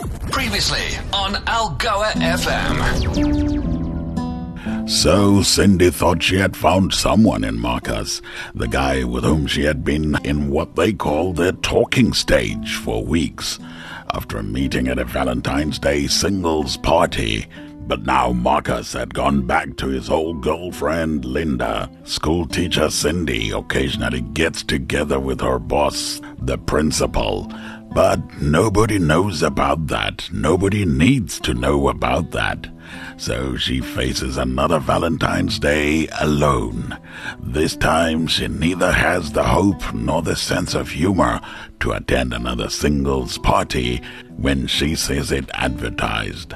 Previously on Algoa FM. So Cindy thought she had found someone in Marcus, the guy with whom she had been in what they call their talking stage for weeks, after a meeting at a Valentine's Day singles party. But now Marcus had gone back to his old girlfriend, Linda. School teacher Cindy occasionally gets together with her boss, the principal. But nobody knows about that. Nobody needs to know about that. So she faces another Valentine's Day alone. This time she neither has the hope nor the sense of humor to attend another singles party when she sees it advertised.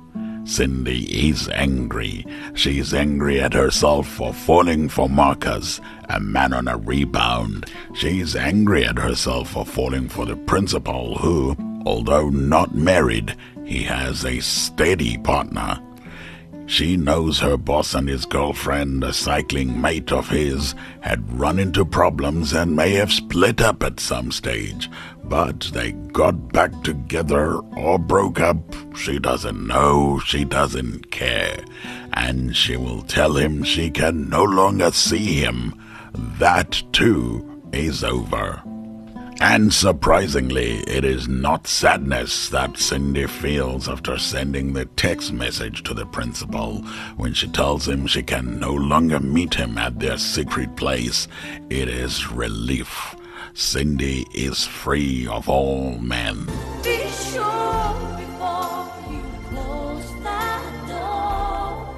Cindy is angry. She's angry at herself for falling for Marcus, a man on a rebound. She's angry at herself for falling for the principal who, although not married, he has a steady partner. She knows her boss and his girlfriend, a cycling mate of his, had run into problems and may have split up at some stage, but they got back together or broke up. She doesn't know, she doesn't care, and she will tell him she can no longer see him. That too is over. And surprisingly, it is not sadness that Cindy feels after sending the text message to the principal when she tells him she can no longer meet him at their secret place. It is relief. Cindy is free of all men. Be sure before you close that door.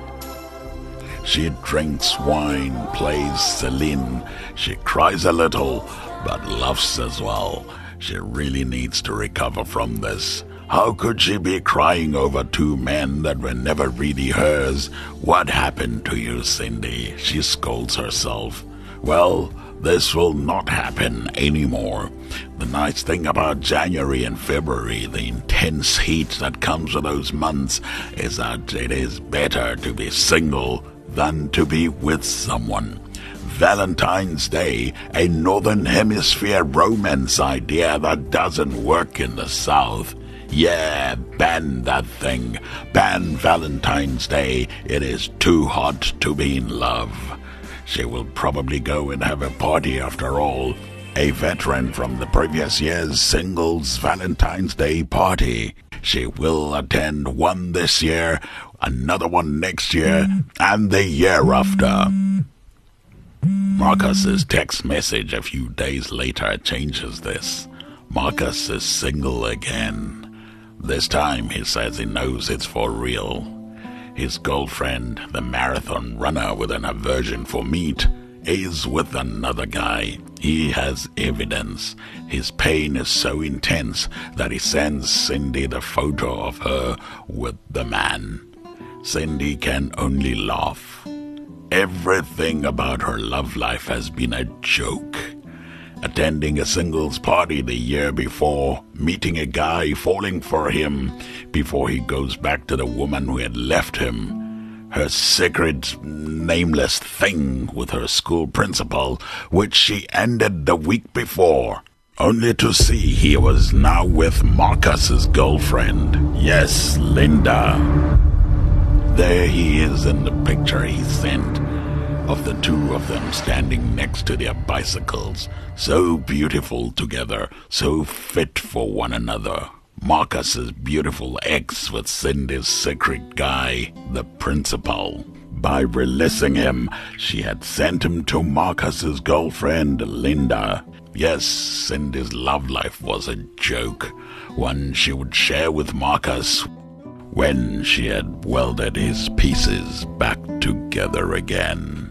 She drinks wine, plays Celine. She cries a little, but laughs as well. She really needs to recover from this. How could she be crying over two men that were never really hers? What happened to you, Cindy? She scolds herself. Well, this will not happen anymore. The nice thing about January and February, the intense heat that comes with those months, is that it is better to be single than to be with someone. Valentine's Day, a Northern Hemisphere romance idea that doesn't work in the South. Yeah, ban that thing. Ban Valentine's Day. It is too hot to be in love. She will probably go and have a party after all. A veteran from the previous year's singles Valentine's Day party. She will attend one this year, another one next year, and the year after. Marcus's text message a few days later changes this. Marcus is single again. This time he says he knows it's for real. His girlfriend, the marathon runner with an aversion for meat, is with another guy. He has evidence. His pain is so intense that he sends Cindy the photo of her with the man. Cindy can only laugh. Everything about her love life has been a joke. Attending a singles party the year before, meeting a guy, falling for him before he goes back to the woman who had left him. Her secret, nameless thing with her school principal, which she ended the week before, only to see he was now with Marcus's girlfriend. Yes, Linda. There he is in the picture he sent, of the two of them standing next to their bicycles, so beautiful together, so fit for one another. Marcus's beautiful ex with Cindy's secret guy, the principal. By releasing him, she had sent him to Marcus's girlfriend, Linda. Yes, Cindy's love life was a joke, one she would share with Marcus when she had welded his pieces back together again.